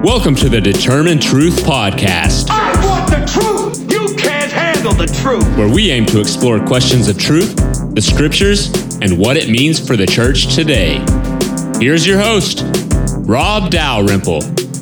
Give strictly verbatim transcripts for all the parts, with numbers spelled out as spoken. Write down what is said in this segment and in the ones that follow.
Welcome to the Determined Truth Podcast. I want the truth! You can't handle the truth! Where we aim to explore questions of truth, the scriptures, and what it means for the church today. Here's your host, Rob Dalrymple.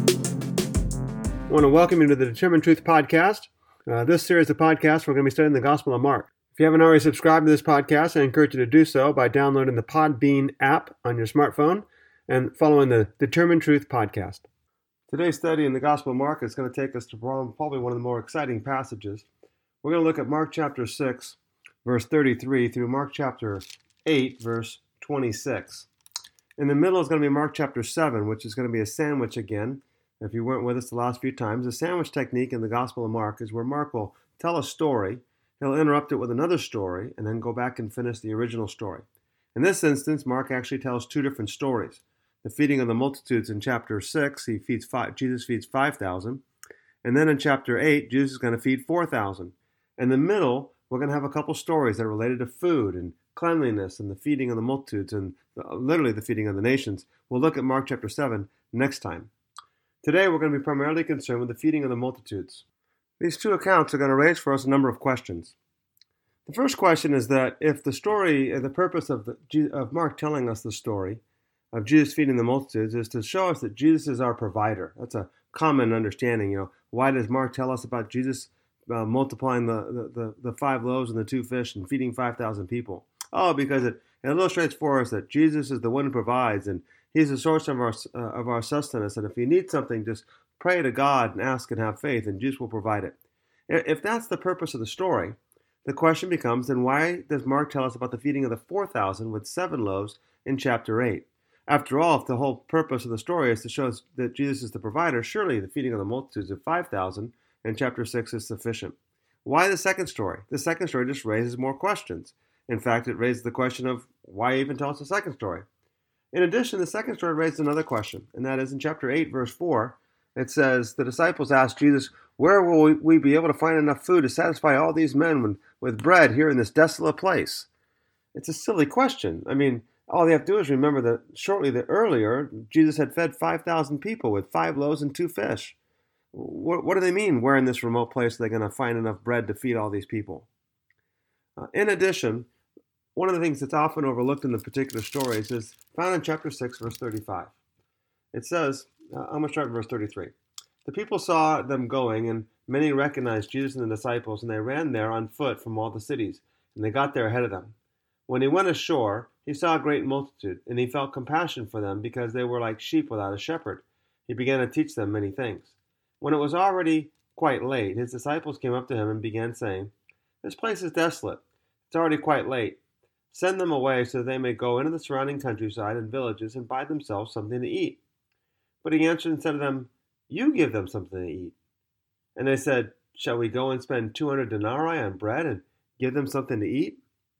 I want to welcome you to the Determined Truth Podcast. Uh, this series of podcasts, we're going to be studying the Gospel of Mark. If you haven't already subscribed to this podcast, I encourage you to do so by downloading the Podbean app on your smartphone and following the Determined Truth Podcast. Today's study in the Gospel of Mark is going to take us to probably one of the more exciting passages. We're going to look at Mark chapter six, verse thirty-three, through Mark chapter eight, verse twenty-six. In the middle is going to be Mark chapter seven, which is going to be a sandwich again. If you weren't with us the last few times, the sandwich technique in the Gospel of Mark is where Mark will tell a story, he'll interrupt it with another story, and then go back and finish the original story. In this instance, Mark actually tells two different stories. The feeding of the multitudes in chapter six, he feeds five, Jesus feeds five thousand. And then in chapter eight, Jesus is going to feed four thousand. In the middle, we're going to have a couple stories that are related to food and cleanliness and the feeding of the multitudes and the, literally the feeding of the nations. We'll look at Mark chapter seven next time. Today, we're going to be primarily concerned with the feeding of the multitudes. These two accounts are going to raise for us a number of questions. The first question is that if the story, the purpose of, the, of Mark telling us the story of Jesus feeding the multitudes is to show us that Jesus is our provider. That's a common understanding. You know, why does Mark tell us about Jesus uh, multiplying the, the, the, the five loaves and the two fish and feeding five thousand people? Oh, because it, it illustrates for us that Jesus is the one who provides, and He's the source of our uh, of our sustenance. And if you need something, just pray to God and ask and have faith, and Jesus will provide it. If that's the purpose of the story, the question becomes, then why does Mark tell us about the feeding of the four thousand with seven loaves in chapter eight? After all, if the whole purpose of the story is to show us that Jesus is the provider, surely the feeding of the multitudes of five thousand in chapter six is sufficient. Why the second story? The second story just raises more questions. In fact, it raises the question of why even tell us the second story? In addition, the second story raises another question, and that is in chapter eight, verse four, it says, the disciples asked Jesus, where will we be able to find enough food to satisfy all these men with, with bread here in this desolate place? It's a silly question. I mean, all they have to do is remember that shortly the earlier, Jesus had fed five thousand people with five loaves and two fish. What, what do they mean, where in this remote place are they going to find enough bread to feed all these people? Uh, in addition, one of the things that's often overlooked in the particular stories is found in chapter six, verse thirty-five. It says, uh, I'm going to start in verse thirty-three. The people saw them going, and many recognized Jesus and the disciples, and they ran there on foot from all the cities, and they got there ahead of them. When he went ashore, he saw a great multitude, and he felt compassion for them because they were like sheep without a shepherd. He began to teach them many things. When it was already quite late, his disciples came up to him and began saying, this place is desolate. It's already quite late. Send them away so that they may go into the surrounding countryside and villages and buy themselves something to eat. But he answered and said to them, you give them something to eat. And they said, shall we go and spend two hundred denarii on bread and give them something to eat?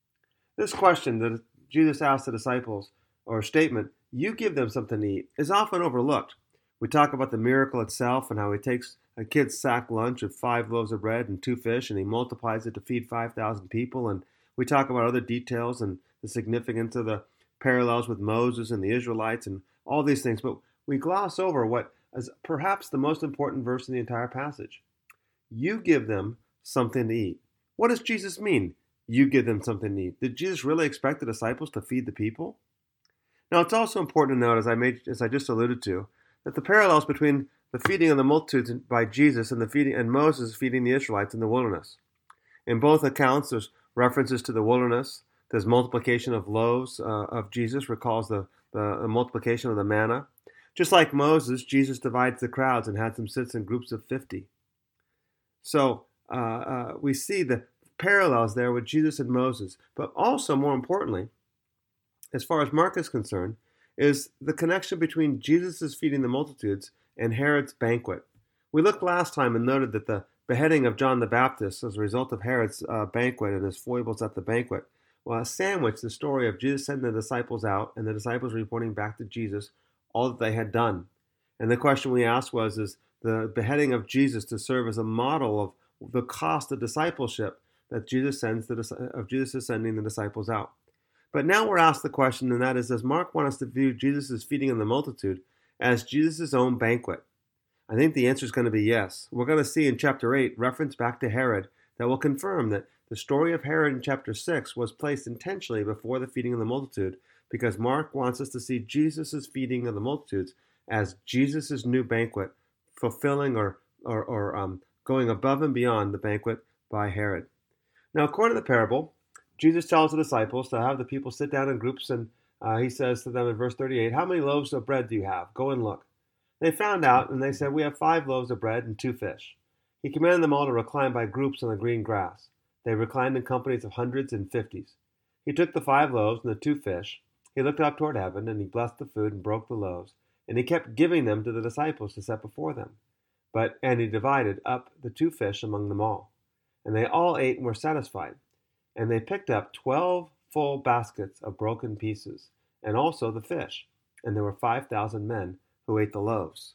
This question that Jesus asked the disciples, or statement, you give them something to eat, is often overlooked. We talk about the miracle itself and how he takes a kid's sack lunch of five loaves of bread and two fish, and he multiplies it to feed five thousand people. And we talk about other details and the significance of the parallels with Moses and the Israelites and all these things. But we gloss over what is perhaps the most important verse in the entire passage. You give them something to eat. What does Jesus mean? You give them something to eat. Did Jesus really expect the disciples to feed the people? Now, it's also important to note, as I made, as I just alluded to, that the parallels between the feeding of the multitudes by Jesus and the feeding and Moses feeding the Israelites in the wilderness. In both accounts, there's references to the wilderness. There's multiplication of loaves uh, of Jesus, recalls the, the, the multiplication of the manna. Just like Moses, Jesus divides the crowds and had them sit in groups of fifty. So uh, uh, we see the parallels there with Jesus and Moses, but also, more importantly, as far as Mark is concerned, is the connection between Jesus' feeding the multitudes and Herod's banquet. We looked last time and noted that the beheading of John the Baptist as a result of Herod's uh, banquet and his foibles at the banquet well, sandwiched the story of Jesus sending the disciples out and the disciples reporting back to Jesus all that they had done. And the question we asked was, is the beheading of Jesus to serve as a model of the cost of discipleship that Jesus sends the, of Jesus is sending the disciples out. But now we're asked the question, and that is, does Mark want us to view Jesus' feeding of the multitude as Jesus' own banquet? I think the answer is going to be yes. We're going to see in chapter eight reference back to Herod that will confirm that the story of Herod in chapter six was placed intentionally before the feeding of the multitude, because Mark wants us to see Jesus' feeding of the multitudes as Jesus' new banquet, fulfilling or, or, or um, going above and beyond the banquet by Herod. Now, according to the parable, Jesus tells the disciples to have the people sit down in groups, and uh, he says to them in verse thirty-eight, "How many loaves of bread do you have? Go and look." They found out, and they said, "We have five loaves of bread and two fish." He commanded them all to recline by groups on the green grass. They reclined in companies of hundreds and fifties. He took the five loaves and the two fish. He looked up toward heaven, and he blessed the food and broke the loaves, and he kept giving them to the disciples to set before them. But and he divided up the two fish among them all. And they all ate and were satisfied. And they picked up twelve full baskets of broken pieces, and also the fish. And there were five thousand men who ate the loaves.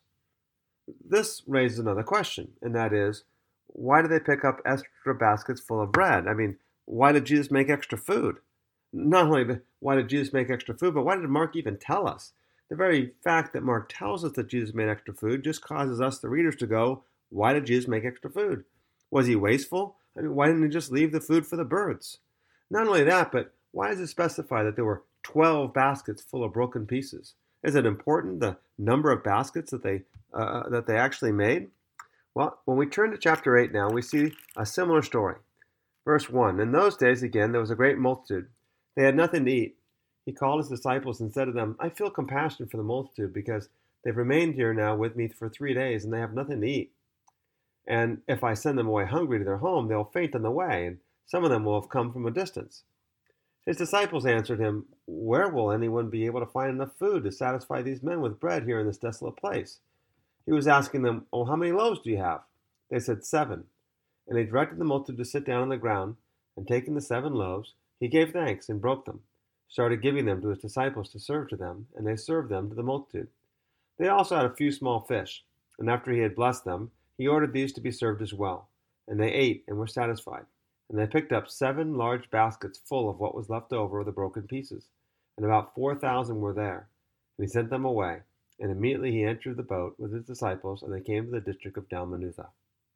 This raises another question, and that is, why did they pick up extra baskets full of bread? I mean, why did Jesus make extra food? Not only why did Jesus make extra food, but why did Mark even tell us? The very fact that Mark tells us that Jesus made extra food just causes us, the readers, to go, why did Jesus make extra food? Was he wasteful? I mean, why didn't he just leave the food for the birds? Not only that, but why does it specify that there were twelve baskets full of broken pieces? Is it important, the number of baskets that they uh, that they actually made? Well, when we turn to chapter eight now, we see a similar story. Verse one, "In those days, again, there was a great multitude. They had nothing to eat. He called his disciples and said to them, 'I feel compassion for the multitude, because they've remained here now with me for three days, and they have nothing to eat. And if I send them away hungry to their home, they'll faint on the way, and some of them will have come from a distance.' His disciples answered him, 'Where will anyone be able to find enough food to satisfy these men with bread here in this desolate place?' He was asking them, 'Oh, how many loaves do you have?' They said, 'Seven.' And he directed the multitude to sit down on the ground, and taking the seven loaves, he gave thanks and broke them, started giving them to his disciples to serve to them, and they served them to the multitude. They also had a few small fish, and after he had blessed them, he ordered these to be served as well. And they ate and were satisfied. And they picked up seven large baskets full of what was left over of the broken pieces, and about four thousand were there. And he sent them away, and immediately he entered the boat with his disciples, and they came to the district of Dalmanutha."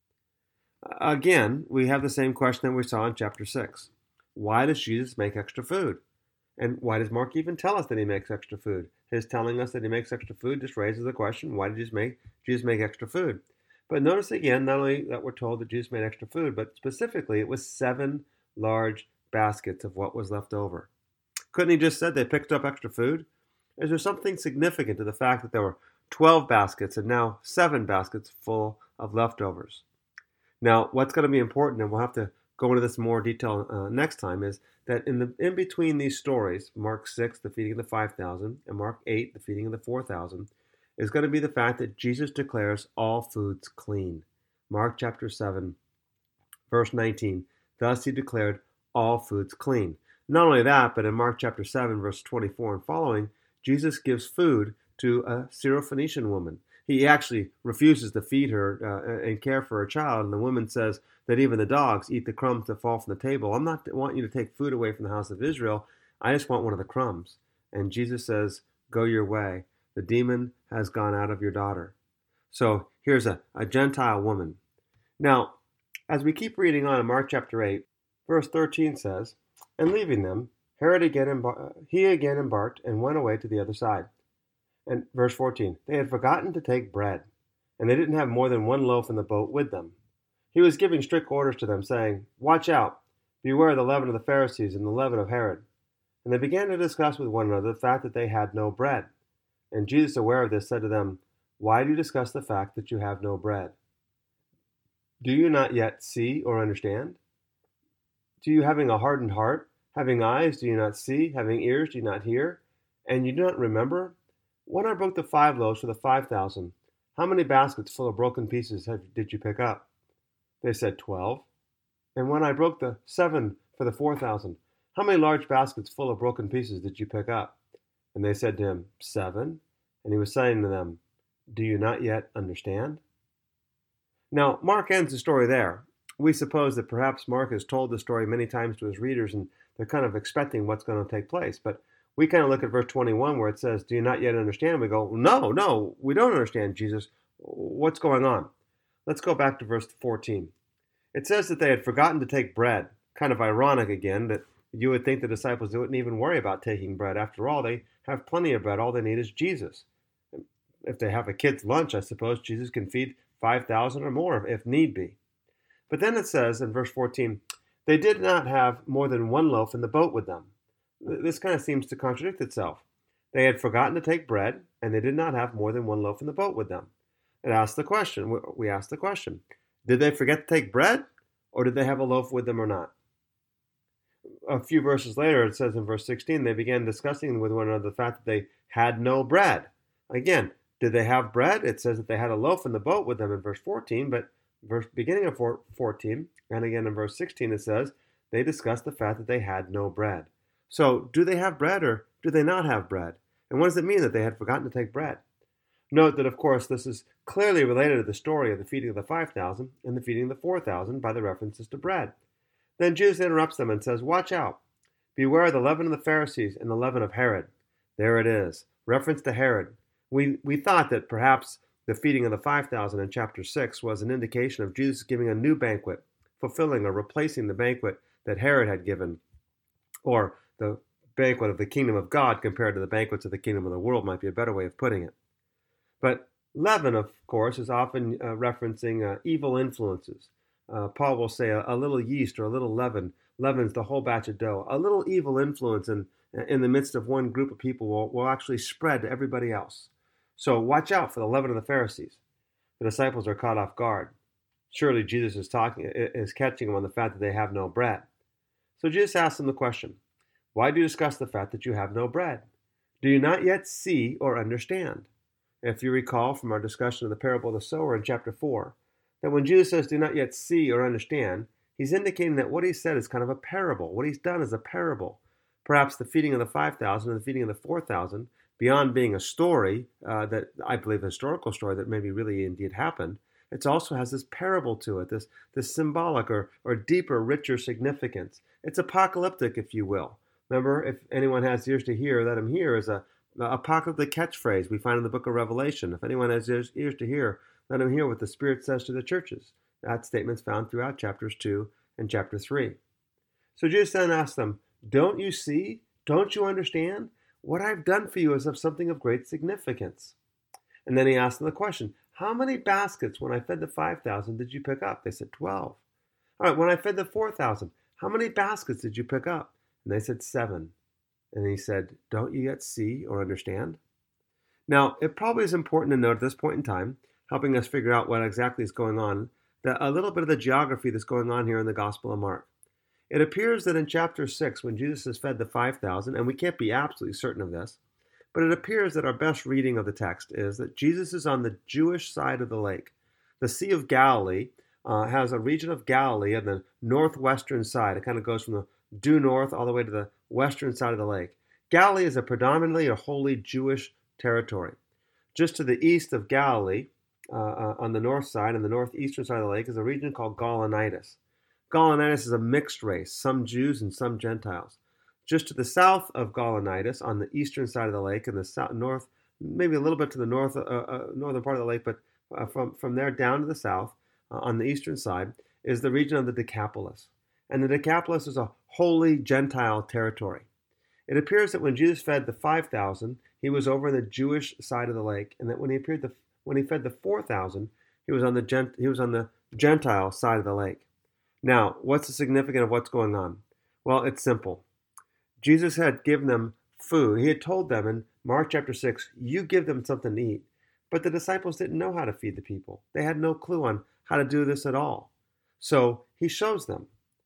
Again, we have the same question that we saw in chapter six. Why does Jesus make extra food? And why does Mark even tell us that he makes extra food? His telling us that he makes extra food just raises the question, why did Jesus make, Jesus make extra food? But notice again, not only that we're told that Jesus made extra food, but specifically it was seven large baskets of what was left over. Couldn't he just said they picked up extra food? Is there something significant to the fact that there were twelve baskets and now seven baskets full of leftovers? Now, what's going to be important, and we'll have to go into this in more detail uh, next time, is that in the in between these stories, Mark six, the feeding of the five thousand, and Mark eight, the feeding of the four thousand, is going to be the fact that Jesus declares all foods clean. Mark chapter seven, verse nineteen, "Thus he declared all foods clean." Not only that, but in Mark chapter seven, verse twenty-four and following, Jesus gives food to a Syrophoenician woman. He actually refuses to feed her uh, and care for her child, and the woman says that even the dogs eat the crumbs that fall from the table. I'm not want you to take food away from the house of Israel. I just want one of the crumbs. And Jesus says, "Go your way. The demon has gone out of your daughter." So here's a, a Gentile woman. Now, as we keep reading on in Mark chapter eight, verse thirteen says, "And leaving them, Herod again embar- he again embarked and went away to the other side." And verse fourteen, "They had forgotten to take bread, and they didn't have more than one loaf in the boat with them. He was giving strict orders to them, saying, 'Watch out, beware the leaven of the Pharisees and the leaven of Herod.' And they began to discuss with one another the fact that they had no bread. And Jesus, aware of this, said to them, 'Why do you discuss the fact that you have no bread? Do you not yet see or understand? Do you, having a hardened heart, having eyes, do you not see? Having ears, do you not hear? And you do not remember? When I broke the five loaves for the five thousand, how many baskets full of broken pieces have, did you pick up?' They said, 'Twelve.' And when I broke the seven for the four thousand, how many large baskets full of broken pieces did you pick up?' And they said to him, 'Seven.' And he was saying to them, 'Do you not yet understand?'" Now, Mark ends the story there. We suppose that perhaps Mark has told the story many times to his readers, and they're kind of expecting what's going to take place. But we kind of look at verse twenty-one where it says, "Do you not yet understand?" We go, no, no, we don't understand, Jesus. What's going on? Let's go back to verse fourteen. It says that they had forgotten to take bread. Kind of ironic again that you would think the disciples wouldn't even worry about taking bread. After all, they have plenty of bread. All they need is Jesus. If they have a kid's lunch, I suppose Jesus can feed five thousand or more if need be. But then it says in verse fourteen, they did not have more than one loaf in the boat with them. This kind of seems to contradict itself. They had forgotten to take bread, and they did not have more than one loaf in the boat with them. It asks the question, we asked the question, did they forget to take bread, or did they have a loaf with them or not? A few verses later, it says in verse sixteen, they began discussing with one another the fact that they had no bread. Again, did they have bread? It says that they had a loaf in the boat with them in verse fourteen, but verse beginning of fourteen, and again in verse sixteen, it says they discussed the fact that they had no bread. So, do they have bread or do they not have bread? And what does it mean that they had forgotten to take bread? Note that, of course, this is clearly related to the story of the feeding of the five thousand and the feeding of the four thousand by the references to bread. Then Jesus interrupts them and says, watch out. Beware of the leaven of the Pharisees and the leaven of Herod. There it is. Reference to Herod. We, we thought that perhaps the feeding of the five thousand in chapter six was an indication of Jesus giving a new banquet, fulfilling or replacing the banquet that Herod had given, or the banquet of the kingdom of God compared to the banquets of the kingdom of the world might be a better way of putting it. But leaven, of course, is often uh, referencing uh, evil influences. Uh, Paul will say a, a little yeast or a little leaven leavens the whole batch of dough. A little evil influence in, in the midst of one group of people will, will actually spread to everybody else. So watch out for the leaven of the Pharisees. The disciples are caught off guard. Surely Jesus is talking is catching them on the fact that they have no bread. So Jesus asks them the question, why do you discuss the fact that you have no bread? Do you not yet see or understand? If you recall from our discussion of the parable of the sower in chapter four, that when Jesus says do not yet see or understand, he's indicating that what he said is kind of a parable. What he's done is a parable. Perhaps the feeding of the five thousand and the feeding of the four thousand, beyond being a story uh, that I believe a historical story that maybe really indeed happened, it also has this parable to it, this, this symbolic or, or deeper, richer significance. It's apocalyptic, if you will. Remember, if anyone has ears to hear, let him hear is a, a apocalyptic catchphrase we find in the book of Revelation. If anyone has ears, ears to hear, let him hear what the Spirit says to the churches. That statement's found throughout chapters two and chapter three. So Jesus then asks them, don't you see? Don't you understand? What I've done for you is of something of great significance. And then he asked them the question, how many baskets when I fed the five thousand did you pick up? They said twelve. All right, when I fed the four thousand, how many baskets did you pick up? And they said seven. And he said, don't you yet see or understand? Now, it probably is important to note at this point in time, helping us figure out what exactly is going on, that a little bit of the geography that's going on here in the Gospel of Mark. It appears that in chapter six, when Jesus has fed the five thousand, and we can't be absolutely certain of this, but it appears that our best reading of the text is that Jesus is on the Jewish side of the lake. The Sea of Galilee uh, has a region of Galilee on the northwestern side. It kind of goes from the due north all the way to the western side of the lake. Galilee is a predominantly a wholly Jewish territory. Just to the east of Galilee, uh, uh, on the north side and the northeastern side of the lake, is a region called Gaulonitis. Gaulonitis is a mixed race, some Jews and some Gentiles. Just to the south of Gaulonitis, on the eastern side of the lake, and the south, north, maybe a little bit to the north, uh, uh, northern part of the lake, but uh, from, from there down to the south, uh, on the eastern side, is the region of the Decapolis. And the Decapolis is a wholly Gentile territory. It appears that when Jesus fed the five thousand, he was over on the Jewish side of the lake, and that when he appeared the when he fed the four thousand, he was on the Gent, he was on the Gentile side of the lake. Now, what's the significance of what's going on? Well, it's simple. Jesus had given them food. He had told them in Mark chapter six, you give them something to eat. But the disciples didn't know how to feed the people. They had no clue on how to do this at all. So he shows them.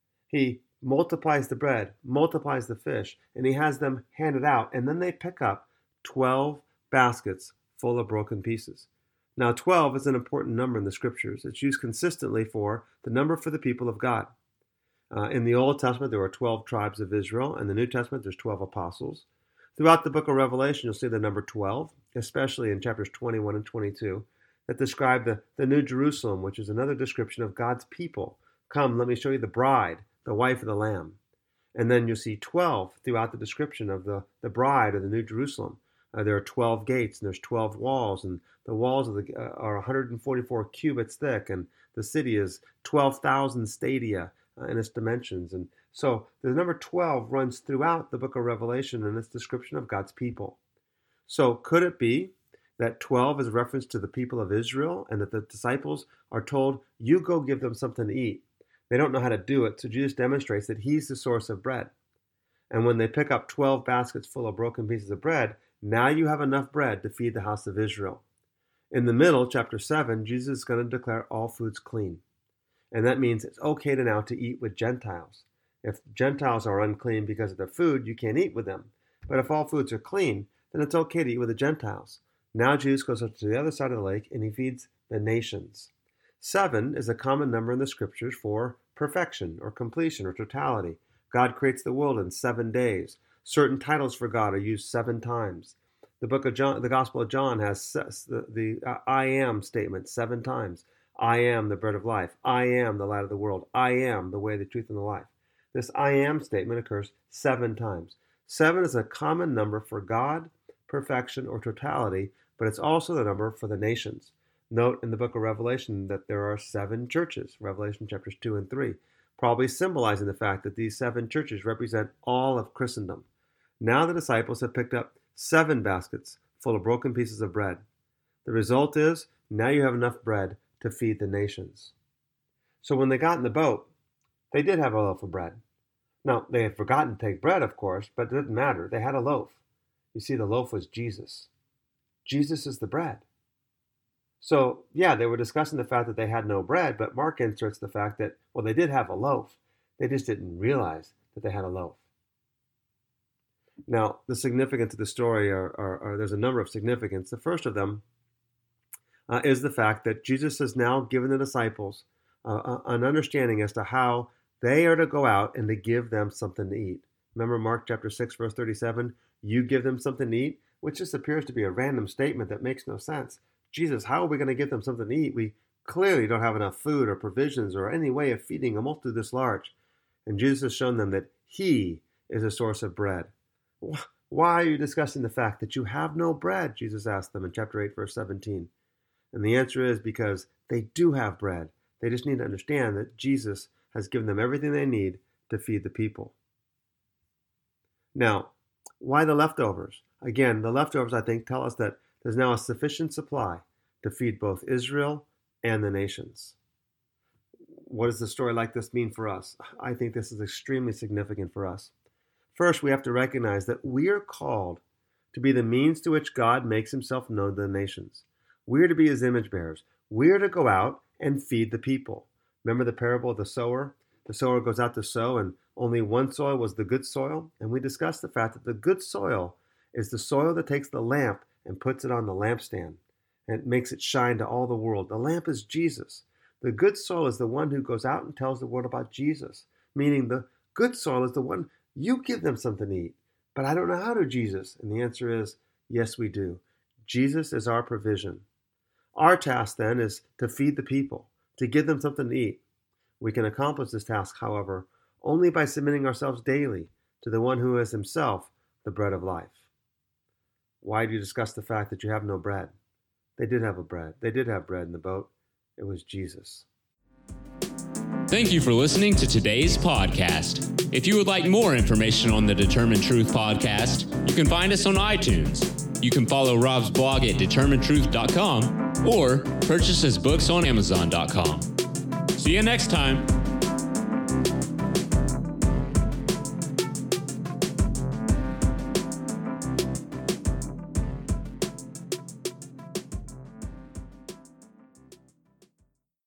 He multiplies the bread, multiplies the fish, and he has them hand it out. And then they pick up twelve baskets full of broken pieces. Now, twelve is an important number in the scriptures. It's used consistently for the number for the people of God. Uh, in the Old Testament, there were twelve tribes of Israel. In the New Testament, there's twelve apostles. Throughout the book of Revelation, you'll see the number twelve, especially in chapters twenty-one and twenty-two, that describe the, the New Jerusalem, which is another description of God's people. Come, let me show you the bride, the wife of the Lamb. And then you'll see twelve throughout the description of the, the bride of the New Jerusalem, Uh, there are twelve gates, and there's twelve walls, and the walls of the, uh, are one hundred forty-four cubits thick, and the city is twelve thousand stadia uh, in its dimensions. And so the number twelve runs throughout the book of Revelation in its description of God's people. So could it be that twelve is a reference to the people of Israel, and that the disciples are told, you go give them something to eat? They don't know how to do it, so Jesus demonstrates that he's the source of bread. And when they pick up twelve baskets full of broken pieces of bread, now you have enough bread to feed the house of Israel. In the middle, chapter seven, Jesus is going to declare all foods clean. And that means it's okay to now to eat with Gentiles. If Gentiles are unclean because of their food, you can't eat with them. But if all foods are clean, then it's okay to eat with the Gentiles. Now Jesus goes up to the other side of the lake and he feeds the nations. Seven is a common number in the scriptures for perfection or completion or totality. God creates the world in seven days. Certain titles for God are used seven times. The book of John, the Gospel of John has the, the uh, I am statement seven times. I am the bread of life. I am the light of the world. I am the way, the truth, and the life. This I am statement occurs seven times. Seven is a common number for God, perfection, or totality, but it's also the number for the nations. Note in the book of Revelation that there are seven churches, Revelation chapters two and three, probably symbolizing the fact that these seven churches represent all of Christendom. Now the disciples have picked up seven baskets full of broken pieces of bread. The result is, now you have enough bread to feed the nations. So when they got in the boat, they did have a loaf of bread. Now, they had forgotten to take bread, of course, but it didn't matter. They had a loaf. You see, the loaf was Jesus. Jesus is the bread. So, yeah, they were discussing the fact that they had no bread, but Mark inserts the fact that, well, they did have a loaf. They just didn't realize that they had a loaf. Now, the significance of the story, are, are, are there's a number of significance. The first of them uh, is the fact that Jesus has now given the disciples uh, an understanding as to how they are to go out and to give them something to eat. Remember Mark chapter six, verse thirty-seven, you give them something to eat, which just appears to be a random statement that makes no sense. Jesus, how are we going to give them something to eat? We clearly don't have enough food or provisions or any way of feeding a multitude this large. And Jesus has shown them that he is a source of bread. Why are you discussing the fact that you have no bread? Jesus asked them in chapter eight, verse seventeen. And the answer is because they do have bread. They just need to understand that Jesus has given them everything they need to feed the people. Now, why the leftovers? Again, the leftovers, I think, tell us that there's now a sufficient supply to feed both Israel and the nations. What does a story like this mean for us? I think this is extremely significant for us. First, we have to recognize that we are called to be the means to which God makes himself known to the nations. We are to be his image bearers. We are to go out and feed the people. Remember the parable of the sower? The sower goes out to sow, and only one soil was the good soil. And we discussed the fact that the good soil is the soil that takes the lamp and puts it on the lampstand and it makes it shine to all the world. The lamp is Jesus. The good soil is the one who goes out and tells the world about Jesus, meaning the good soil is the one you give them something to eat. But I don't know how to, Jesus. And the answer is, yes, we do. Jesus is our provision. Our task then is to feed the people, to give them something to eat. We can accomplish this task, however, only by submitting ourselves daily to the one who is himself the bread of life. Why do you discuss the fact that you have no bread? They did have a bread. They did have bread in the boat. It was Jesus. Thank you for listening to today's podcast. If you would like more information on the Determined Truth podcast, you can find us on iTunes. You can follow Rob's blog at determined truth dot com or purchase his books on amazon dot com. See you next time.